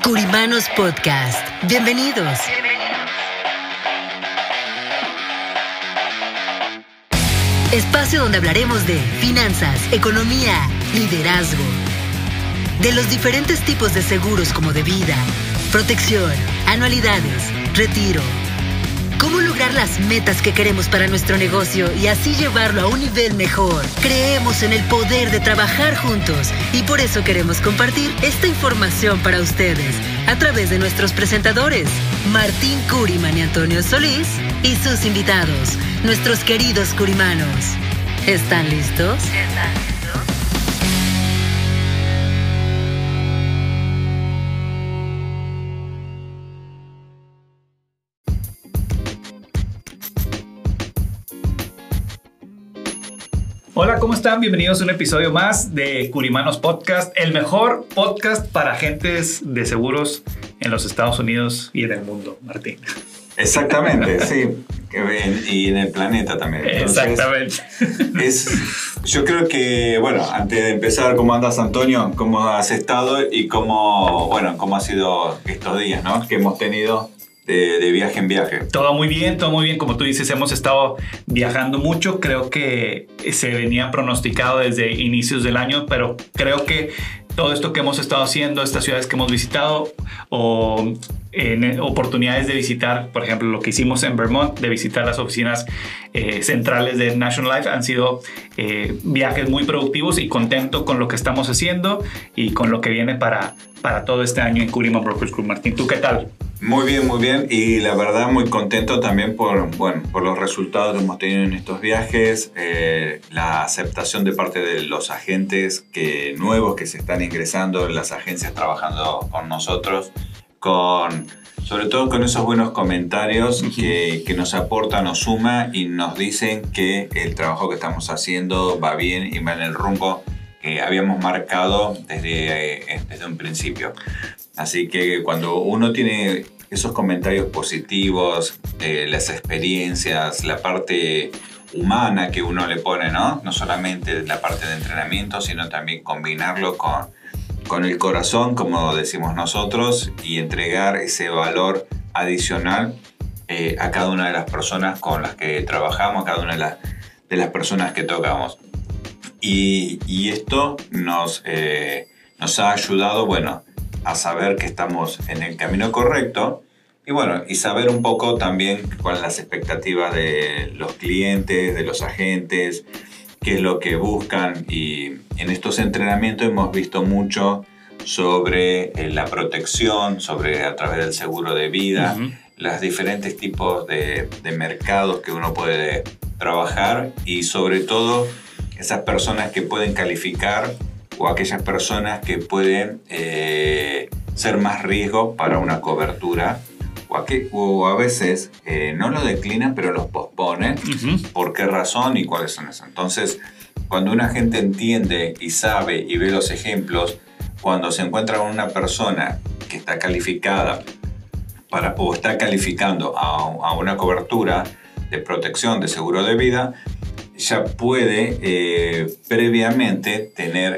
Curimanos Podcast. Bienvenidos. Espacio donde hablaremos de finanzas, economía, liderazgo, de los diferentes tipos de seguros como de vida, protección, anualidades, retiro, cómo lograr las metas que queremos para nuestro negocio y así llevarlo a un nivel mejor. Creemos en el poder de trabajar juntos y por eso queremos compartir esta información para ustedes a través de nuestros presentadores, Martín Curiman y Antonio Solís, y sus invitados, nuestros queridos curimanos. ¿Están listos? Hola, ¿cómo están? Bienvenidos a un episodio más de Curimanos Podcast, el mejor podcast para agentes de seguros en los Estados Unidos y en el mundo, Martín. Exactamente, sí. Y en el planeta también. Entonces, exactamente. Yo creo que, bueno, antes de empezar, ¿cómo andas, Antonio? ¿Cómo has estado y cómo ha sido estos días, ¿no? Que hemos tenido de viaje en viaje. Todo muy bien. Como tú dices, hemos estado viajando mucho. Creo que se venía pronosticado desde inicios del año, pero creo que todo esto que hemos estado haciendo, estas ciudades que hemos visitado o en oportunidades de visitar, por ejemplo, lo que hicimos en Vermont, de visitar las oficinas centrales de National Life, han sido viajes muy productivos y contento con lo que estamos haciendo y con lo que viene para todo este año en Curiman Brokerage Group. Martín, ¿tú qué tal? Muy bien. Y la verdad, muy contento también por los resultados que hemos tenido en estos viajes, la aceptación de parte de los agentes nuevos que se están ingresando en las agencias trabajando con nosotros, sobre todo con esos buenos comentarios que nos aportan, nos suma y nos dicen que el trabajo que estamos haciendo va bien y va en el rumbo que habíamos marcado desde un principio. Así que cuando uno tiene esos comentarios positivos, las experiencias, la parte humana que uno le pone, ¿no? No solamente la parte de entrenamiento, sino también combinarlo con el corazón, como decimos nosotros, y entregar ese valor adicional a cada una de las personas con las que trabajamos, a cada una de las personas que tocamos. Y esto nos ha ayudado, bueno, a saber que estamos en el camino correcto y saber un poco también cuáles son las expectativas de los clientes, de los agentes, qué es lo que buscan. Y en estos entrenamientos hemos visto mucho sobre la protección, a través del seguro de vida, los diferentes tipos de mercados que uno puede trabajar y sobre todo esas personas que pueden calificar o aquellas personas que pueden ser más riesgo para una cobertura o a veces no lo declinan pero los posponen. ¿Por qué razón y cuáles son esas? Entonces, cuando una gente entiende y sabe y ve los ejemplos, cuando se encuentra con una persona que está calificada o está calificando a una cobertura de protección de seguro de vida, ya puede previamente tener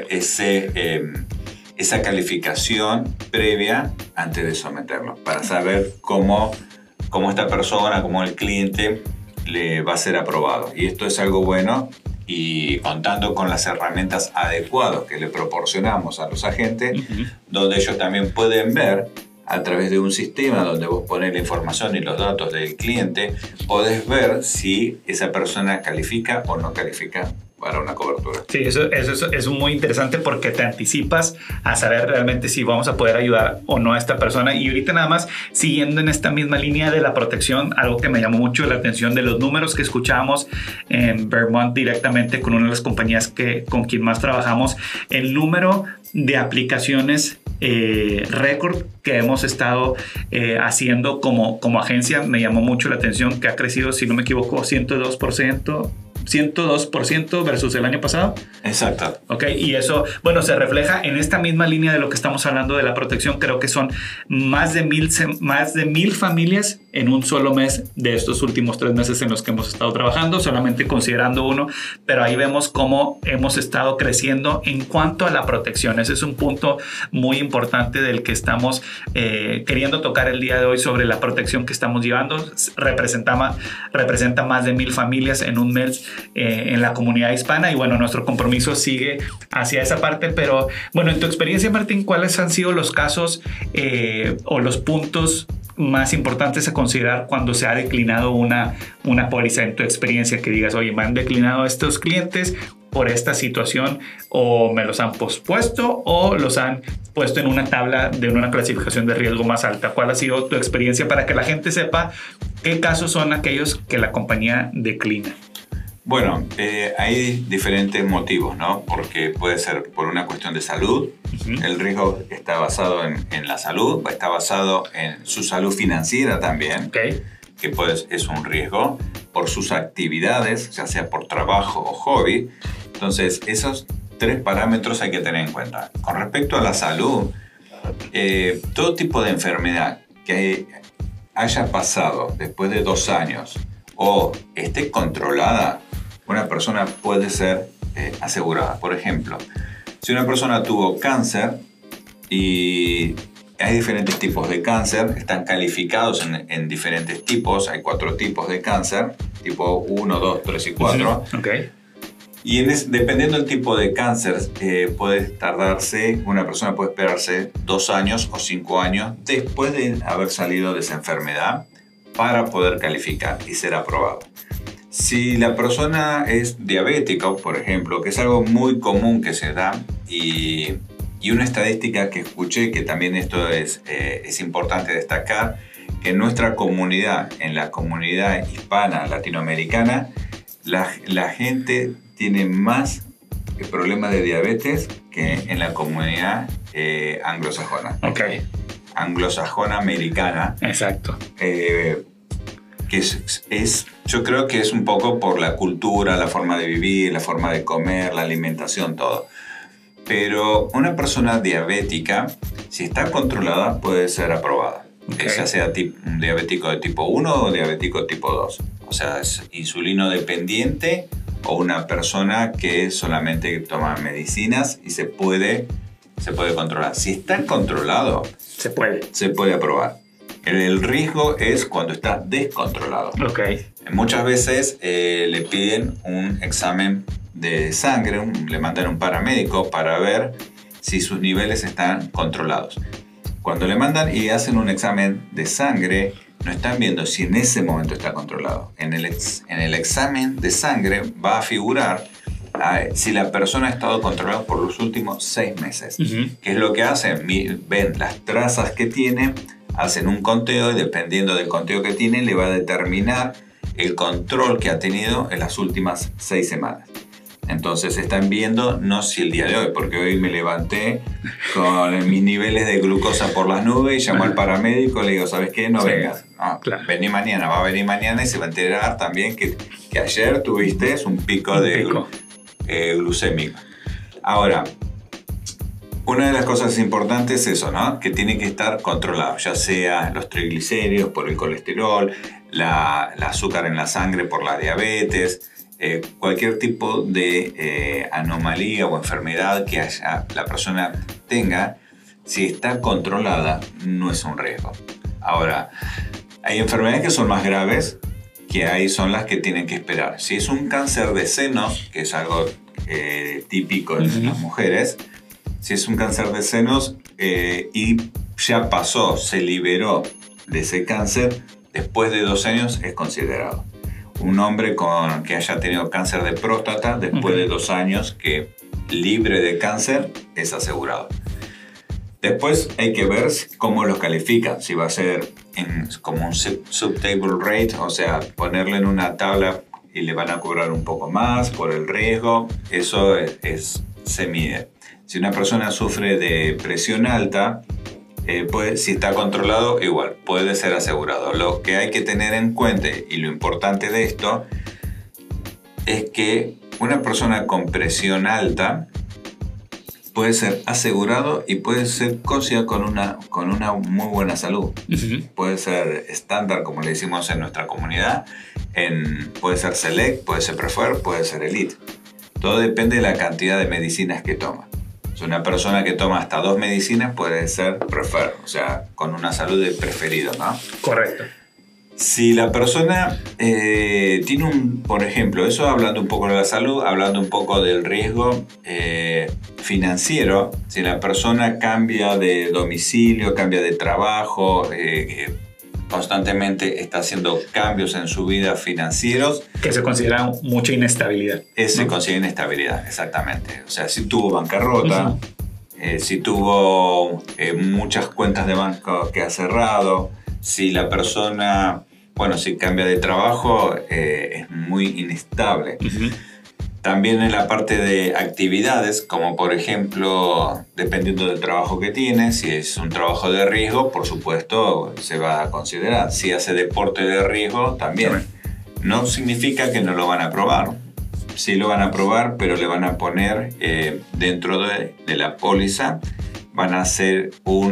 esa calificación previa antes de someterlo, para saber cómo esta persona, cómo el cliente le va a ser aprobado. Y esto es algo bueno, y contando con las herramientas adecuadas que le proporcionamos a los agentes, donde ellos también pueden ver a través de un sistema donde vos pones la información y los datos del cliente, podés ver si esa persona califica o no califica para una cobertura. Sí, eso es muy interesante porque te anticipas a saber realmente si vamos a poder ayudar o no a esta persona. Y ahorita nada más, siguiendo en esta misma línea de la protección, algo que me llamó mucho la atención de los números que escuchábamos en Vermont directamente con una de las compañías con quien más trabajamos, el número de aplicaciones récord que hemos estado haciendo como agencia me llamó mucho la atención, que ha crecido, si no me equivoco, 102%. 102% versus el año pasado. Exacto. Ok, y eso, bueno, se refleja en esta misma línea de lo que estamos hablando de la protección. Creo que son más de 1,000 familias en un solo mes de estos últimos 3 meses en los que hemos estado trabajando, solamente considerando uno, pero ahí vemos cómo hemos estado creciendo en cuanto a la protección. Ese es un punto muy importante del que estamos queriendo tocar el día de hoy sobre la protección que estamos llevando. Representa más de 1,000 familias en un mes en la comunidad hispana, y bueno, nuestro compromiso sigue hacia esa parte. Pero bueno, en tu experiencia, Martín, ¿cuáles han sido los casos o los puntos más importantes a considerar cuando se ha declinado una póliza? En tu experiencia, que digas, oye, me han declinado estos clientes por esta situación, o me los han pospuesto o los han puesto en una tabla de una clasificación de riesgo más alta. ¿Cuál ha sido tu experiencia para que la gente sepa qué casos son aquellos que la compañía declina? Bueno, hay diferentes motivos, ¿no? Porque puede ser por una cuestión de salud. El riesgo está basado en la salud, está basado en su salud financiera también, que es un riesgo, por sus actividades, ya sea por trabajo o hobby. Entonces, esos 3 parámetros hay que tener en cuenta. Con respecto a la salud, todo tipo de enfermedad que haya pasado después de 2 años o esté controlada, una persona puede ser asegurada. Por ejemplo, si una persona tuvo cáncer, y hay diferentes tipos de cáncer, están calificados en diferentes tipos, hay 4 tipos de cáncer, tipo 1, 2, 3 y 4. Okay. Y dependiendo del tipo de cáncer, una persona puede esperarse 2 años o 5 años después de haber salido de esa enfermedad para poder calificar y ser aprobado. Si la persona es diabética, por ejemplo, que es algo muy común que se da, y una estadística que escuché, que también esto es importante destacar, que en nuestra comunidad, en la comunidad hispana latinoamericana, la gente tiene más problemas de diabetes que en la comunidad anglosajona. Okay. Anglosajona americana. Exacto. Que yo creo que es un poco por la cultura, la forma de vivir, la forma de comer, la alimentación, todo. Pero una persona diabética, si está controlada, puede ser aprobada. Ya sea un diabético de tipo 1 o diabético tipo 2. O sea, es insulino dependiente o una persona que solamente toma medicinas y se puede controlar. Si está controlado, se puede aprobar. El riesgo es cuando está descontrolado. Muchas veces le piden un examen de sangre, le mandan un paramédico para ver si sus niveles están controlados. Cuando le mandan y hacen un examen de sangre, no están viendo si en ese momento está controlado. En el examen de sangre va a figurar si la persona ha estado controlada por los últimos 6 meses. ¿Qué es lo que hacen? Ven las trazas que tiene, hacen un conteo, y dependiendo del conteo que tiene, le va a determinar el control que ha tenido en las últimas 6 semanas. Entonces están viendo no si el día de hoy, porque hoy me levanté con mis niveles de glucosa por las nubes y llamo al paramédico y le digo, ¿sabes qué? No vengas. No, vení mañana, va a venir mañana y se va a enterar también que ayer tuviste un pico glucémico. Ahora, una de las cosas importantes es eso, ¿no? Que tiene que estar controlado, ya sea los triglicéridos por el colesterol, la azúcar en la sangre por la diabetes, cualquier tipo de anomalía o enfermedad que la persona tenga, si está controlada, no es un riesgo. Ahora, hay enfermedades que son más graves, que ahí son las que tienen que esperar. Si es un cáncer de seno, que es algo típico en las mujeres, si es un cáncer de senos y ya pasó, se liberó de ese cáncer, después de 2 años es considerado. Un hombre que haya tenido cáncer de próstata, después de 2 años que libre de cáncer, es asegurado. Después hay que ver cómo los califican, si va a ser como un subtable rate, o sea, ponerle en una tabla y le van a cobrar un poco más por el riesgo, eso se mide. Si una persona sufre de presión alta, si está controlado, igual, puede ser asegurado. Lo que hay que tener en cuenta y lo importante de esto es que una persona con presión alta puede ser asegurado y puede ser considerado con una muy buena salud. Puede ser estándar, como le decimos en nuestra comunidad, puede ser Select, puede ser Preferred, puede ser Elite. Todo depende de la cantidad de medicinas que toma. Si una persona que toma hasta 2 medicinas puede ser Preferred, o sea, con una salud de preferido, ¿no? Correcto. Si la persona tiene por ejemplo, eso hablando un poco de la salud, hablando un poco del riesgo financiero, si la persona cambia de domicilio, cambia de trabajo, constantemente está haciendo cambios en su vida financieros. Que se considera mucha inestabilidad. Se considera inestabilidad, exactamente. O sea, si tuvo bancarrota, si tuvo muchas cuentas de banco que ha cerrado, si la persona, si cambia de trabajo, es muy inestable. También en la parte de actividades, como por ejemplo, dependiendo del trabajo que tiene, si es un trabajo de riesgo, por supuesto, se va a considerar. Si hace deporte de riesgo, también. No significa que no lo van a aprobar. Sí lo van a aprobar, pero le van a poner dentro de la póliza, van a hacer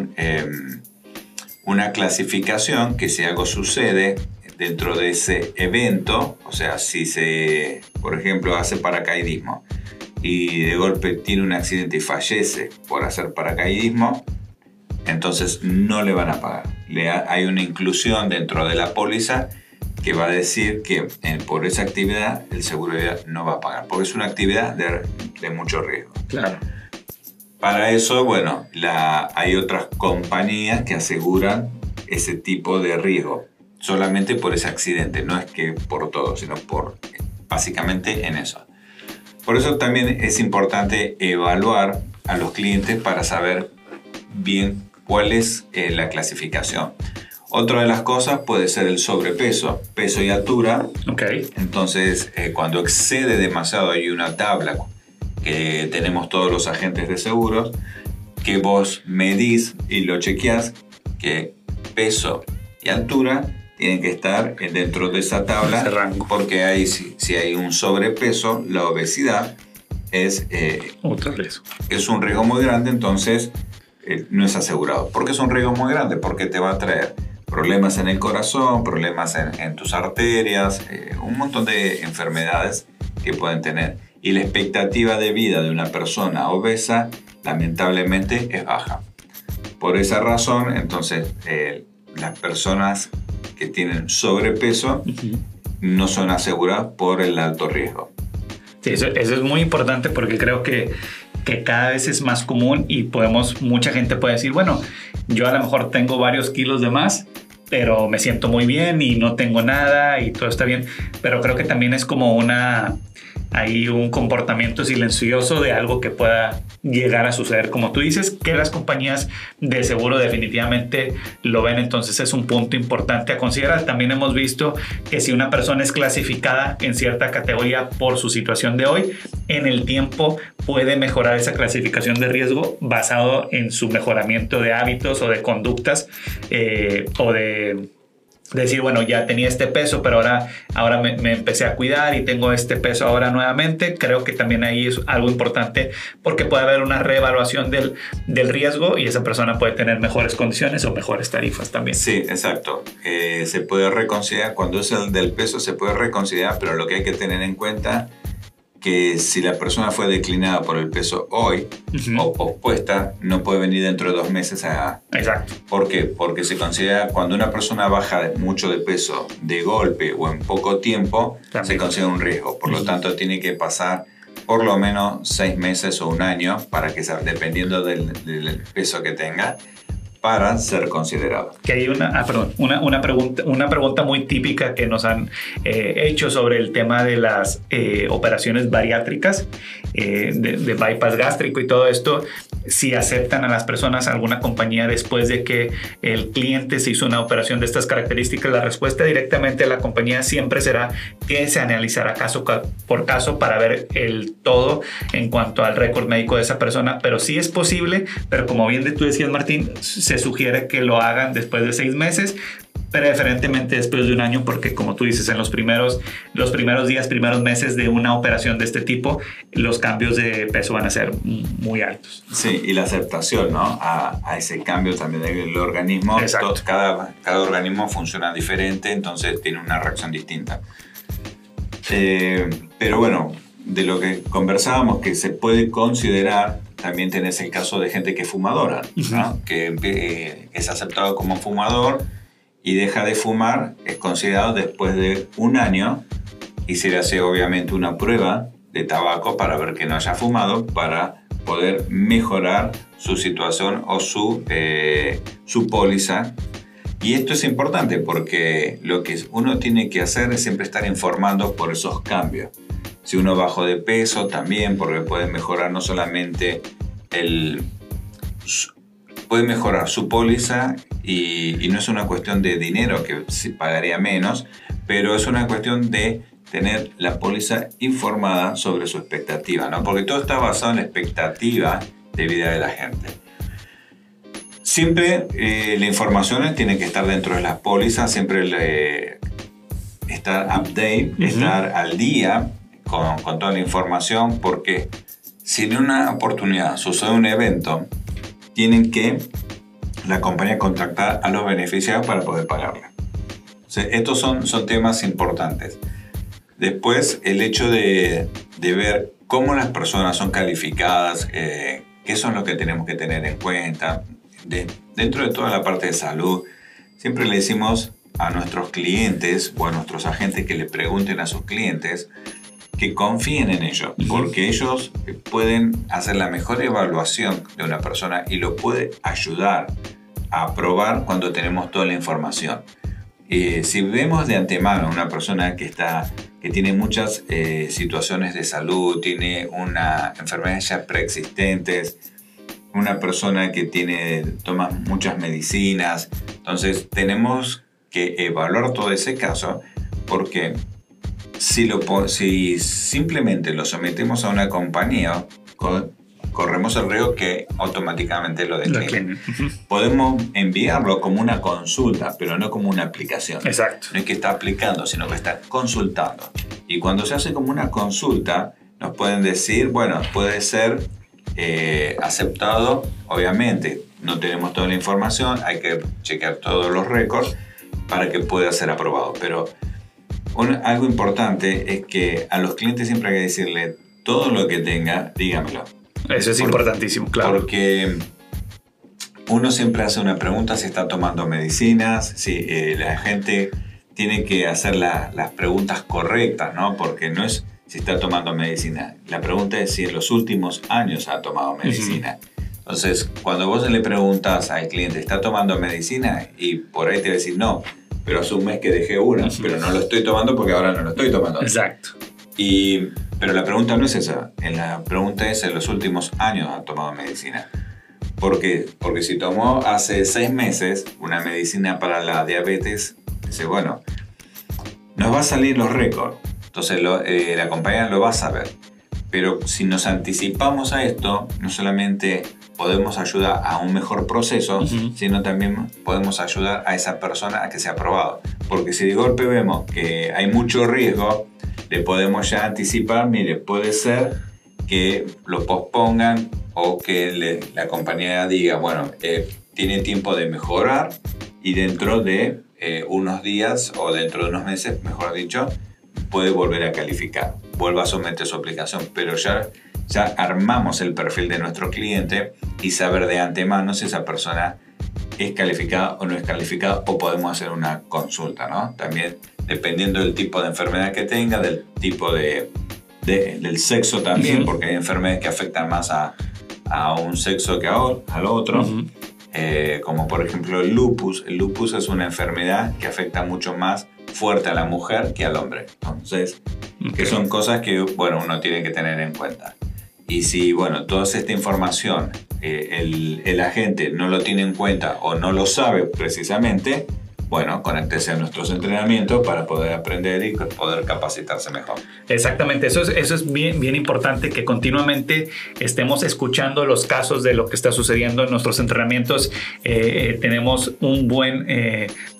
una clasificación que si algo sucede dentro de ese evento, o sea, si se, por ejemplo, hace paracaidismo y de golpe tiene un accidente y fallece por hacer paracaidismo, entonces no le van a pagar. Hay una inclusión dentro de la póliza que va a decir que por esa actividad el seguro de vida no va a pagar, porque es una actividad de mucho riesgo. Claro. Para eso, hay otras compañías que aseguran ese tipo de riesgo, solamente por ese accidente, no es que por todo, sino básicamente en eso. Por eso también es importante evaluar a los clientes para saber bien cuál es la clasificación. Otra de las cosas puede ser el sobrepeso, peso y altura. Entonces, cuando excede demasiado, hay una tabla que tenemos todos los agentes de seguros, que vos medís y lo chequeás, que peso y altura tienen que estar dentro de esa tabla, porque si hay un sobrepeso, la obesidad es otro riesgo. Es un riesgo muy grande, entonces no es asegurado. ¿Por qué es un riesgo muy grande? Porque te va a traer problemas en el corazón, problemas en tus arterias, un montón de enfermedades que pueden tener. Y la expectativa de vida de una persona obesa, lamentablemente, es baja. Por esa razón, entonces, las personas que tienen sobrepeso no son aseguradas por el alto riesgo. Sí, eso es muy importante porque creo que cada vez es más común y mucha gente puede decir, bueno, yo a lo mejor tengo varios kilos de más, pero me siento muy bien y no tengo nada y todo está bien. Pero creo que también es como hay un comportamiento silencioso de algo que pueda llegar a suceder, como tú dices, que las compañías de seguro definitivamente lo ven. Entonces es un punto importante a considerar. También hemos visto que si una persona es clasificada en cierta categoría por su situación de hoy, en el tiempo puede mejorar esa clasificación de riesgo basado en su mejoramiento de hábitos o de conductas o de decir, bueno, ya tenía este peso, pero ahora me empecé a cuidar y tengo este peso ahora nuevamente. Creo que también ahí es algo importante porque puede haber una reevaluación del riesgo y esa persona puede tener mejores condiciones o mejores tarifas también. Sí, exacto. Se puede reconsiderar, cuando es el del peso se puede reconsiderar, pero lo que hay que tener en cuenta que si la persona fue declinada por el peso hoy o pospuesta, no puede venir dentro de 2 meses a... Exacto. ¿Por qué? Porque se considera, cuando una persona baja mucho de peso de golpe o en poco tiempo, se considera un riesgo. Por lo tanto, tiene que pasar por lo menos 6 meses o 1 año para que, dependiendo del peso que tenga, para ser considerado. Que hay una pregunta muy típica que nos han hecho sobre el tema de las operaciones bariátricas, de bypass gástrico y todo esto, si aceptan a las personas alguna compañía después de que el cliente se hizo una operación de estas características. La respuesta directamente de la compañía siempre será que se analizará caso por caso para ver el todo en cuanto al récord médico de esa persona, pero sí es posible, pero como bien tú decías, Martín, se sugiere que lo hagan después de 6 meses preferentemente después de un año, porque como tú dices, en los primeros días, primeros meses de una operación de este tipo, los cambios de peso van a ser muy altos. Sí, y la aceptación, ¿no? A ese cambio también del organismo. Exacto. Cada organismo funciona diferente, entonces tiene una reacción distinta. Pero bueno, de lo que conversábamos, que se puede considerar, también tenés el caso de gente que es fumadora, ¿no? Que es aceptado como fumador y deja de fumar, es considerado después de un año, y se le hace obviamente una prueba de tabaco para ver que no haya fumado, para poder mejorar su situación o su póliza. Y esto es importante porque lo que uno tiene que hacer es siempre estar informando por esos cambios. Si uno bajó de peso también, porque puede mejorar no solamente puede mejorar su póliza, y no es una cuestión de dinero, que se pagaría menos, pero es una cuestión de tener la póliza informada sobre su expectativa, ¿no? Porque todo está basado en la expectativa de vida de la gente. Siempre la información tiene que estar dentro de las pólizas, siempre estar update, estar al día con toda la información, porque si en una oportunidad sucede un evento, tienen que la compañía contactar a los beneficiarios para poder pagarle. O sea, estos son temas importantes. Después, el hecho de ver cómo las personas son calificadas, qué son lo que tenemos que tener en cuenta. Dentro de toda la parte de salud, siempre le decimos a nuestros clientes o a nuestros agentes que le pregunten a sus clientes que confíen en ellos, porque ellos pueden hacer la mejor evaluación de una persona y lo puede ayudar a aprobar cuando tenemos toda la información. Si vemos de antemano una persona que tiene muchas situaciones de salud, tiene una enfermedades ya preexistentes, una persona que toma muchas medicinas, entonces tenemos que evaluar todo ese caso, porque si simplemente lo sometemos a una compañía, corremos el riesgo que automáticamente lo declinen. Podemos enviarlo como una consulta, pero no como una aplicación. Exacto. No es que está aplicando, sino que está consultando. Y cuando se hace como una consulta, nos pueden decir, bueno, puede ser aceptado. Obviamente, no tenemos toda la información, hay que chequear todos los récords para que pueda ser aprobado. Pero algo importante es que a los clientes siempre hay que decirle todo lo que tenga, dígamelo. Eso es importantísimo, claro. Porque uno siempre hace una pregunta si está tomando medicinas, si la gente tiene que hacer las preguntas correctas, ¿no? Porque no es si está tomando medicina. La pregunta es si en los últimos años ha tomado medicina. Entonces, cuando vos le preguntas al cliente, ¿está tomando medicina? Y por ahí te va a decir, no, pero hace un mes que dejé una, pero no lo estoy tomando porque ahora no lo estoy tomando. Exacto. Pero la pregunta no es esa. La pregunta es, ¿en los últimos años ha tomado medicina? ¿Por qué? Porque si tomó hace 6 meses una medicina para la diabetes, dice, bueno, nos va a salir los récords. Entonces la compañía lo va a saber. Pero si nos anticipamos a esto, no solamente podemos ayudar a un mejor proceso, sino también podemos ayudar a esa persona a que sea aprobado. Porque si de golpe vemos que hay mucho riesgo, le podemos ya anticipar, mire, puede ser que lo pospongan o que la compañía diga, bueno, tiene tiempo de mejorar y dentro de unos días o dentro de unos meses, mejor dicho, puede volver a calificar, vuelva a someter su aplicación, pero ya armamos el perfil de nuestro cliente y saber de antemano si esa persona es calificada o no es calificada, o podemos hacer una consulta, ¿no? También dependiendo del tipo de enfermedad que tenga, del tipo del sexo también, porque hay enfermedades que afectan más a un sexo que al otro, como por ejemplo el lupus. El lupus es una enfermedad que afecta mucho más fuerte a la mujer que al hombre. Entonces, que son cosas que, bueno, uno tiene que tener en cuenta. Y si, bueno, toda esta información el agente no lo tiene en cuenta o no lo sabe precisamente, bueno, conéctese a nuestros entrenamientos para poder aprender y poder capacitarse mejor. Exactamente, eso es bien importante, que continuamente estemos escuchando los casos de lo que está sucediendo en nuestros entrenamientos. Tenemos un buen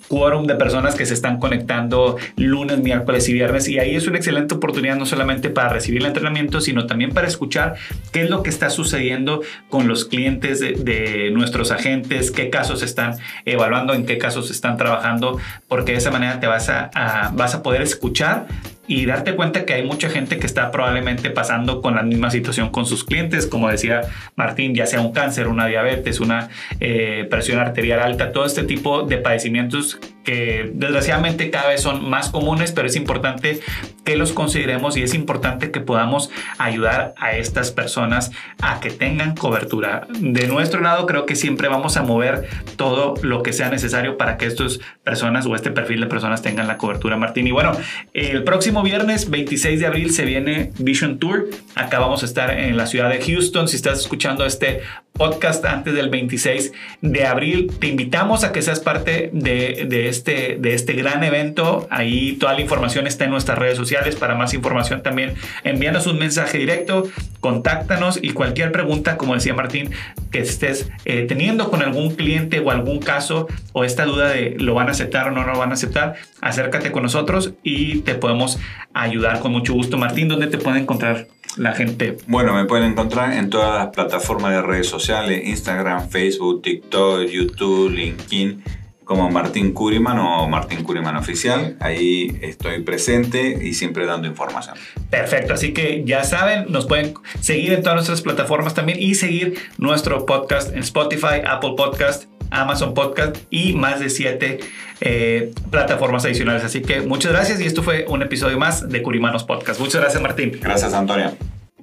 quórum de personas que se están conectando lunes, miércoles y viernes, y ahí es una excelente oportunidad no solamente para recibir el entrenamiento, sino también para escuchar qué es lo que está sucediendo con los clientes de nuestros agentes, qué casos están evaluando, en qué casos están trabajando, porque de esa manera te vas a poder escuchar y darte cuenta que hay mucha gente que está probablemente pasando con la misma situación con sus clientes, como decía Martín, ya sea un cáncer, una diabetes, una presión arterial alta, todo este tipo de padecimientos que desgraciadamente cada vez son más comunes, pero es importante que los consideremos y es importante que podamos ayudar a estas personas a que tengan cobertura. De nuestro lado, creo que siempre vamos a mover todo lo que sea necesario para que estas personas o este perfil de personas tengan la cobertura, Martín. Y bueno, el próximo viernes 26 de abril se viene Vision Tour. Acá vamos a estar en la ciudad de Houston. Si estás escuchando este podcast antes del 26 de abril, te invitamos a que seas parte de este gran evento. Ahí toda la información está en nuestras redes sociales. Para más información también envíanos un mensaje directo, contáctanos, y cualquier pregunta, como decía Martín, que estés teniendo con algún cliente o algún caso, o esta duda de lo van a aceptar o no lo van a aceptar, acércate con nosotros y te podemos ayudar con mucho gusto. Martín, ¿dónde te puede encontrar la gente? Bueno, me pueden encontrar en todas las plataformas de redes sociales: Instagram, Facebook, TikTok, YouTube, LinkedIn, como Martín Kuriman o Martín Kuriman Oficial. Ahí estoy presente y siempre dando información. Perfecto, así que ya saben, nos pueden seguir en todas nuestras plataformas también y seguir nuestro podcast en Spotify, Apple Podcast, Amazon Podcast y más de 7 plataformas adicionales. Así que muchas gracias, y esto fue un episodio más de Curimanos Podcast. Muchas gracias, Martín. Gracias, Antonio.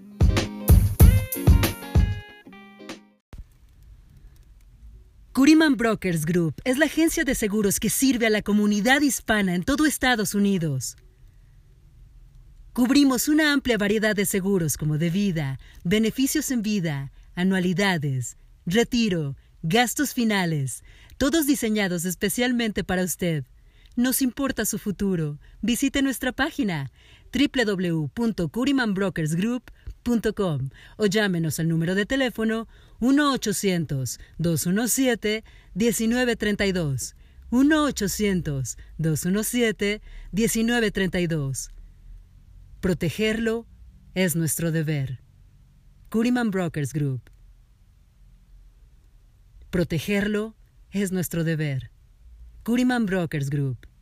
Kuriman Brokers Group es la agencia de seguros que sirve a la comunidad hispana en todo Estados Unidos. Cubrimos una amplia variedad de seguros como de vida, beneficios en vida, anualidades, retiro, gastos finales, todos diseñados especialmente para usted. Nos importa su futuro. Visite nuestra página www.kurimanbrokersgroup.com o llámenos al número de teléfono 1-800-217-1932. 1-800-217-1932. Protegerlo es nuestro deber. Kuriman Brokers Group. Protegerlo es nuestro deber. Kuriman Brokers Group.